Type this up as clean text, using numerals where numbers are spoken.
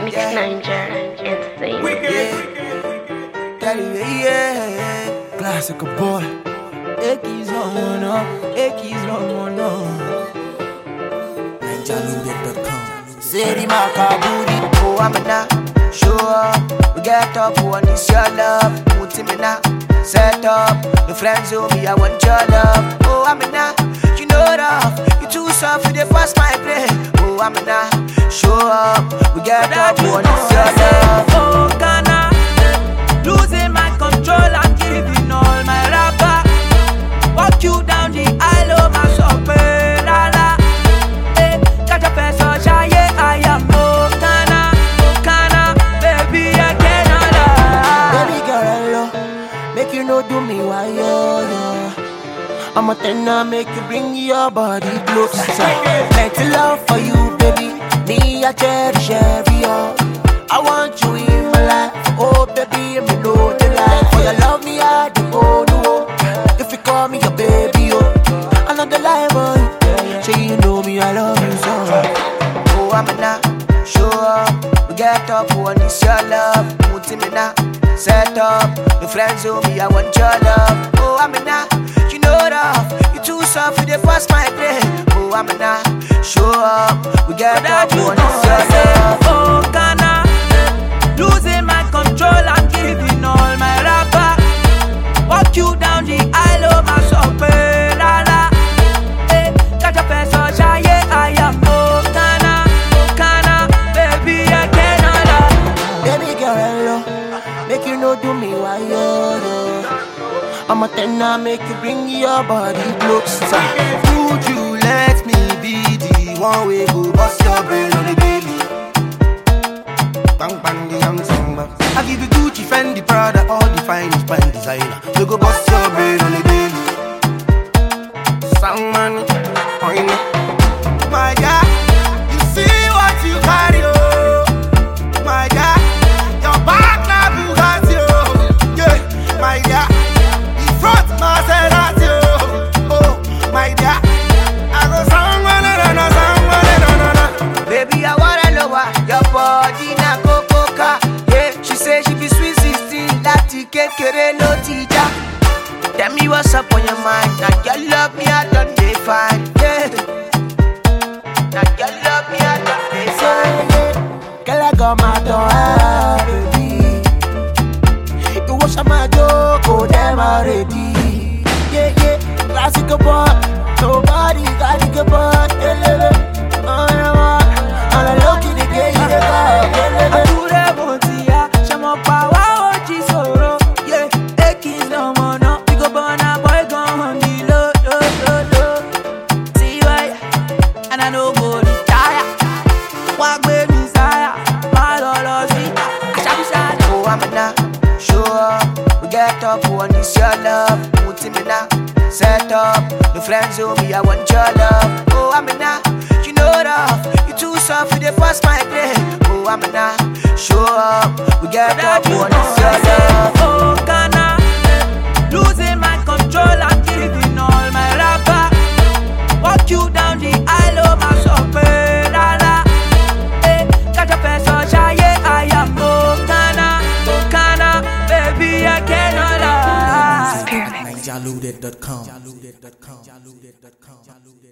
Mix Ninja Entertainment. Yeah. Classic boy. Ekis Romono, Ekis Romono. NinjaLoaded.com. Say the Makaburi, oh Amina. Show up, we get up, one is your love. Mutimina, set up. The friends who me, I want your love. Oh Amina, you know rough. You too soft, you dey pass my play. Oh Amina, show up, we get up, one is your love. Oh Ghana, losing my control and giving all my rapper. Walk you down the aisle of my shopping, la la. Hey, got your peso, shy, I am oh Ghana, baby, I cannot lie. Baby girl, make you no do me why yo. I'm a tenor, make you bring your body closer. Plenty love for you, baby. Me, I cherish every hour. I want you in my life. Oh, baby, me know the life. For your love, me, I do go no. If you call me your baby, oh, I know the life, boy. Say you know me, I love you so. Oh, I'm not show up. We get up, one is your love. Mutimina, set up. The friends who me, I want your love. Oh, I'm not, you know rough. You too soft, you dey pass my play. Oh, I'm not show up. We get up, one is your love. Oh Ghana, losing my control and giving all my rapper. Walk you down the aisle of my shopping, la la. Hey, got your peso, shy, I am oh Ghana, baby, I cannot lie. Baby girl, make you no do me why yo. I'm a tenor, make you bring your body closer. Would you let me be the one way go bust your brain on the daily? Bang bang the young samba. I give you Gucci, Fendi, Prada, all the finest fine designer. We go bust your brain on the daily. Sangman, my God, you see what you carry, oh. My God, your back now Bugatti, oh. Yeah, my God, the front Maserati, oh. My God, I go someone, no. Baby, I wanna know why your body na coca. Yeah, she say she be sweet 16, lati kekere no teacher. Tell me what's up on your mind. Now you love me, I done dey fine. Yeah. Now you love me, I done dey fine. Girl, I got my door, baby. You wash my door, go them already. Yeah. Classic boy, nobody got it boy. I'm lucky to get you the I do the bontia, shamo power, oji soro. Yeah, Ekis Romono, we go burn a boy gun on the low. See why, and I know go retire. Walk with me, sire, my lord, see, I shall be sad. Oh, I'm not show up. We get up, one is your love. Mutimina, set up. The friends who me, I want your love. Oh, I'm not, you know rough. You too soft, you dey pass my play. Oh, I'm not show up. We get up, one is your love. Oh Ghana, losing my control and giving all my rapper. Walk you down the aisle of my shopping, la la. Hey, got your peso, shy, I am oh Ghana, baby, I cannot lie. Pyramid. NinjaLoaded.com.